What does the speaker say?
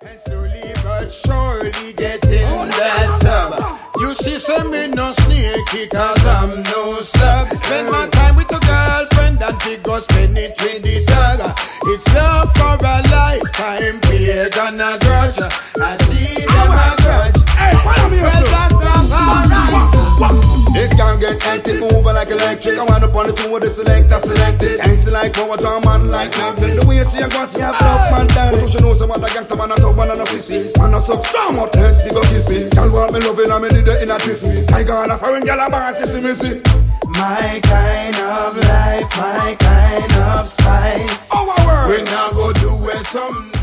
And slowly but surely getting better. You see, say me no sneaky cause I'm no slug. Spend my time with a girlfriend and we go spend it with the dog. It's love for a lifetime, big and a grudge. I see them a grudge. Hey, follow me. Well, that's not alright. This can get empty, moving like electric. I want up on the two with the selector selected. Thanks like power to a man like me. The way she a got, she have love man down. But she knows some other gangster man a top man and a fissy. Man a suck strong up, heads we go kiss me. Y'all want me loving and me need it in a twist me. I got a foreign gal a bar, she see me see. My kind of life, my kind of spice. We now go do it some